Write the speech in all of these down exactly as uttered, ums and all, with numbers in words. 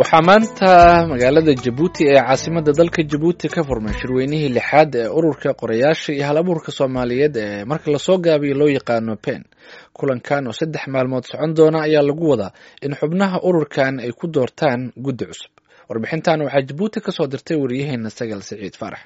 waxaa maanta magaalada Jabuuti ee caasimadda dalka Jabuuti ka furmay shirweynihii lixaad ee ururka qorayaasha iyo hal-abuurka Soomaaliyeed ee marka la soo gaabiyo loo yaqaano P E N. Kulankan oo saddex maalmood socon doona ayaa lagu wadaa in xubnaha ururkan ay ku doortaan guddi cusub. Warbixintan waxaa Jabuuti ka soo dirtay wariyaheena Sagal Saciid Farax.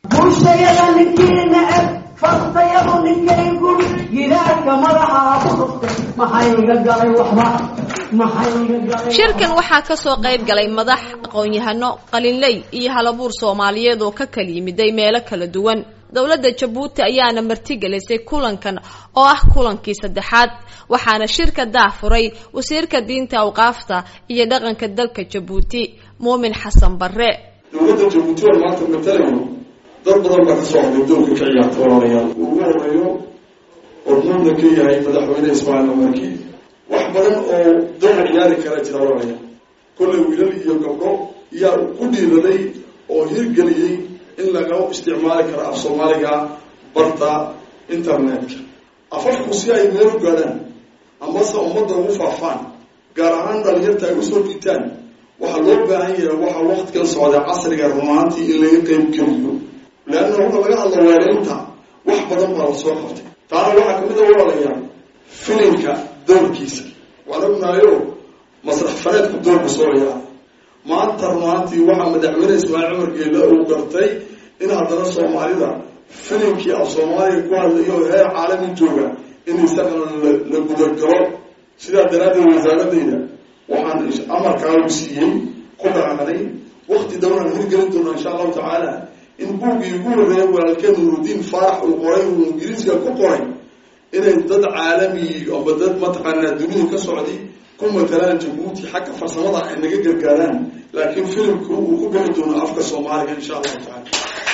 shirkan waxaa ka soo qayb galay madax aqoon-yahano qalinley iyo hal-abuur Soomaaliyeed oo ka kala yimiday meelo kala duwan. dawladda Jabuuti ayaana martigelisay kulankan oo ah kulankii saddexaad, waxaana shirka daafuray wasiirka diinta awqaafta iyo dhaqanka dalka Jabuuti Muumin Xasan Barre. dawladda Jabuuti oo maanta matalayo dad badan baa ka soo hadlay doonka ka ciyaarta walaalayaal ugu horeeyo ormuudna ka yahay madaxweyne Ismaaciil Umarki. wax badan oo doon ciyaari kara jira walaalayaal, kulley wiilal iyo gabdho yaa ku dhiiraday oo hirgeliyey in laga isticmaali karo af Soomaaliga barta internetka. afafku si ay meel u gaadhaan amase ummadda ugu faafaan, gaar ahaan dhalinyarta ay usoo dhiitaan, waxaa loo baahan yahay waxaa waqtigan socda casriga rumaantii in laga qayb geliyo, leanna wuxuu laga hadla weeraynta wax badan baa la soo qabtay. taana waxaa kamid a walaalayaal filimka doorkiisa. waan ognaayo masrax faneedku doorka sooyaa maanta rumaantii waxaa madaxweyne Ismaaciil Umar Geele uu gartay in haddana Soomaalida filimkii af Soomaaliga ku hadlayo heer caalami jooga in isagana la gudagalo. sidaa daraaddeed wasaaradayda waxaan amarkaa u siiyey ku dhaqanay waqti dowlan hirgelin doona insha allahu tacaala in buugii ugu horeeya walaalkeen Nurudiin Faarax uu qoray uu ingiriisiga ku qoray inay dad caalami ama dad mataqaanaa dunida ka socday ku matalaan Jabuuti xagga farsamada ay naga gargaaraan, laakiin filimku uu ku bixi doono afka Soomaaliga insha allahu tacaala.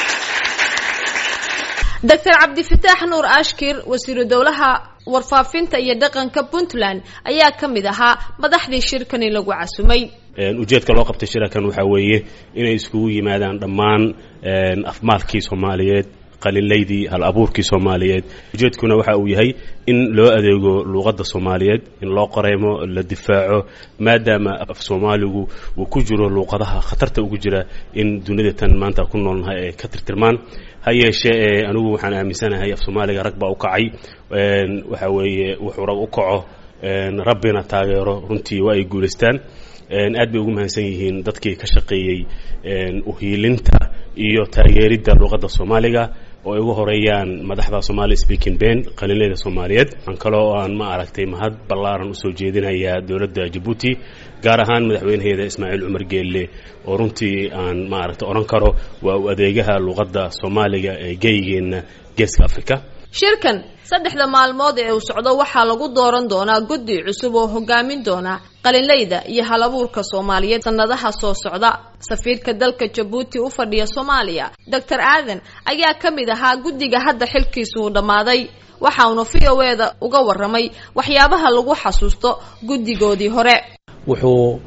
Doctor Cabdifataax Nuur Ashkir, wasiiru dawlaha warfaafinta iyo dhaqanka Puntland, ayaa kamid ahaa madaxdii shirkan lagu casumay. ujeedka loo qabtay shirkan waxa weeye inay iskugu yimaadaan dhammaan afmaalkii Soomaaliyeed, qalinleydii, hal-abuurkii Soomaaliyeed. ujeedkuna waxa uu yahay in loo adeego luqadda Soomaaliyeed, in loo qoreemo, la difaaco, maadaama af Soomaaligu uu ku jiro luqadaha khatarta ugu jira in dunida tan maanta ku noolnahay ay ka tirtirmaan. ha yeeshee anigu waxaan aaminsanahay af Soomaaliga rag baa u kacay, waxa weeye wuxuu rag u kaco rabbina taageero, runtii waa ay guuleystaan. aad bay ugu mahadsan yihiin dadkii ka shaqeeyey uhiilinta iyo taageeridda luqadda Soomaaliga oo ay ugu horeeyaan madaxda Somali Speaking Band qalinleyda Soomaaliyeed. aan kaloo aan ma aragtay mahad ballaaran usoo jeedinayaa dawladda Jabuuti, gaar ahaan madaxweynaheeda Ismaaciil Umar Geele oo runtii aan ma aragtay oran karo waa u adeegaha luqadda Soomaaliga ee geeyigeena Geeska Afrika. shirkan saddexda maalmood ee uu socdo waxaa lagu dooran doonaa guddi cusub oo hogaamin doona qalinleyda iyo hal-abuurka Soomaaliyeed sanadaha soo socda. safiirka dalka Jabuuti u fadhiya Soomaaliya Doctor Aadan ayaa kamid ahaa guddiga hadda xilkiisu u dhamaaday, waxa uu V O A da uga waramay waxyaabaha lagu xasuusto guddigoodii hore. wuxuu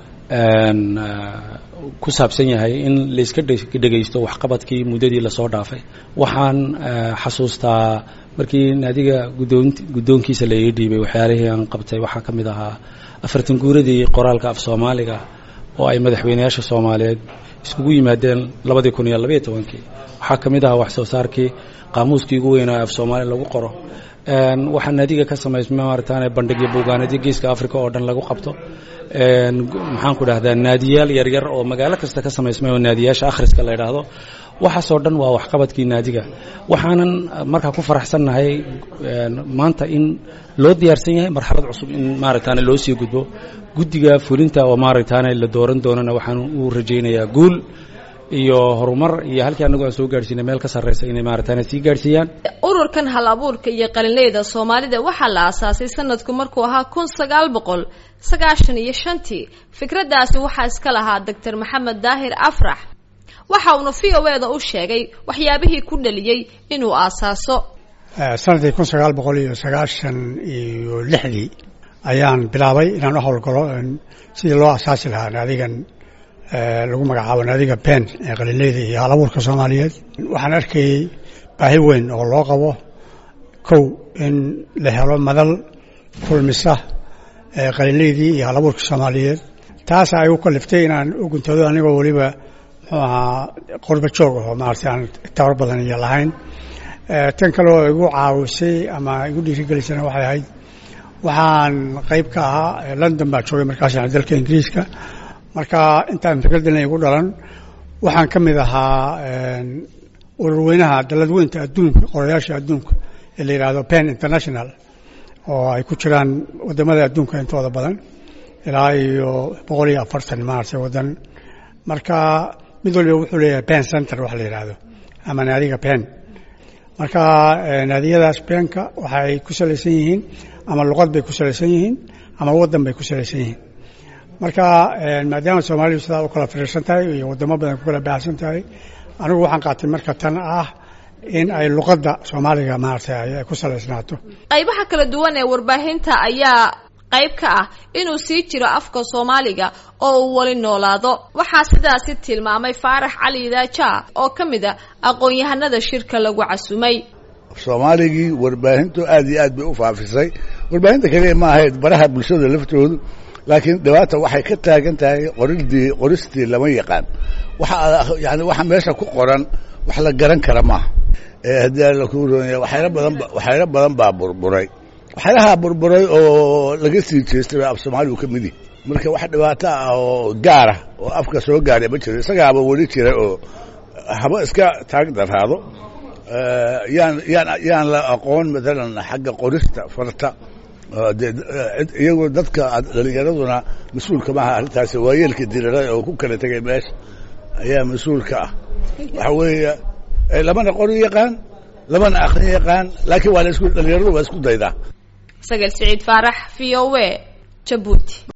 ku saabsan yahay in la iska dhageysto waxqabadkii muddadii la soo dhaafay. waxaan xasuustaa markii naadiga guddoonkiisa la ii dhiibay waxyaalihii aan qabtay waxaa ka mid ahaa afartan guuradii qoraalka af Soomaaliga oo ay madaxweynayaasha Soomaaliyeed iskugu yimaadeen labadii kun iyo laba iyo tobankii. waxaa ka mid ahaa wax soo saarkii qaamuuskii ugu weynaa af Soomaali lagu qoro. waxaa naadiga ka samaysmay maartaan bandhigyo buugaanadii Geeska Afrika oo dhan lagu qabto. maxaan ku dhahdaa naadiyaal yar yar oo magaalo kasta ka samaysmay oo naadiyaasha akhriska la yiraahdo. waxaasoo dhan waa waxqabadkii naadiga. waxaanan markaa ku faraxsannahay maanta in loo diyaarsan yahay marxalad cusub in maaragtaan loo sii gudbo. guddiga fulinta oo maaragtaan la dooran doonana waxaan u rajaynayaa guul iyo horumar iyo halkii anagu aan soo gaarsiinay meel ka sarreysa inay maaragtaan sii gaarsiiyaan. ururkan hal-abuurka iyo qalinleyda Soomaalida waxaa la aasaasay sanadku markuu ahaa kun sagaal boqol sagaashan iyo shantii. fikradaasi waxaa iska lahaa Doctor Maxamed Daahir Afrax, waxa uu V O A da u sheegay waxyaabihii ku dhaliyay inuu aasaaso. sanadii kun sagaal boqol iyo sagaashan iyo lixdii ayaan bilaabay inaan u howlgalo sidii loo aasaasi lahaa naadigan lagu magacaabo naadiga P E N ee qalinleyda iyo hal-abuurka Soomaaliyeed. waxaan arkayay baahi weyn oo loo qabo kow in la helo madal kulmisa qalinleydii iyo hal-abuurka Soomaaliyeed taas ay u kaliftay inaan u guntado anigoo weliba muxuu ahaa qurba joog aho maaragtay aan tabar badan iyo lahayn tan kale oo igu caawisay ama igu dhiirigelisana waxay ahayd waxaan qayb ka ahaa London baa joogay markaasna dalka Ingiriiska marka intaan fikraddan igu dhalan waxaan ka mid ahaa ururweynaha daladweynta adduunka qorayaasha adduunka ee la yiraahdo PEN International oo ay ku jiraan wadamada adduunka intooda badan ilaa iyo boqol iyo afartan maartay wadan marka mid walba wuxuu leeyahay PEN Center wax la yiraahdo ama naadiga PEN marka naadiyadaas PEN-ka waxay ku salaysan yihiin ama luqad bay ku salaysan yihiin ama wadan bay ku salaysan yihiin marka maadaama Soomaaliya sidaa u kala fiirsan tahay iyo wadamo badan ku kala baahsan tahay anigu waxaan qaatay marka tan ah in ay luqadda Soomaaliga maartay ay ku salaysnaato qaybaha kala duwan ee warbaahinta ayaa qayb ka ah inuu sii jiro afka Soomaaliga oo uu wali noolaado waxa sidaas tilmaamay Faarax Cali Daaja oo kamid ah aqoon-yahanada shirka lagu casumay Soomaaligi warbaahintu aad iyo aad bay u faafisay warbaahinta kaliya ma ahayd baraha bulshada laftoodu laakiin dhawaata waxay ka taagan tahay qoridii qoristii lama yaqaan waxa yaani waxa meesha ku qoran wax la garan kara ma ee hadii la ku roonay waxayna badan waxayna badan baa burburay waxyaalaha burburay oo laga sii jeestay af Soomaaliya ka mid marka wax dhibaato ah oo gaar ah oo afka soo gaaray ma jiro isagaaba wali jira oo haba iska taag daraado yaan yaan yaan la aqoon midalan xagga qorista farta iyagoo dadka dhalinyaraduna mas'uulka ma aha arrintaasi waayeelka dilaray oo ku kala tagay meesha ayaa mas'uulka ah waxa weeye lamana qori yaqaan lamana akhri yaqaan laakiin waa la isku dhalinyaradu waa isku daydaa Sagal Saciid Faarax V O A Djibouti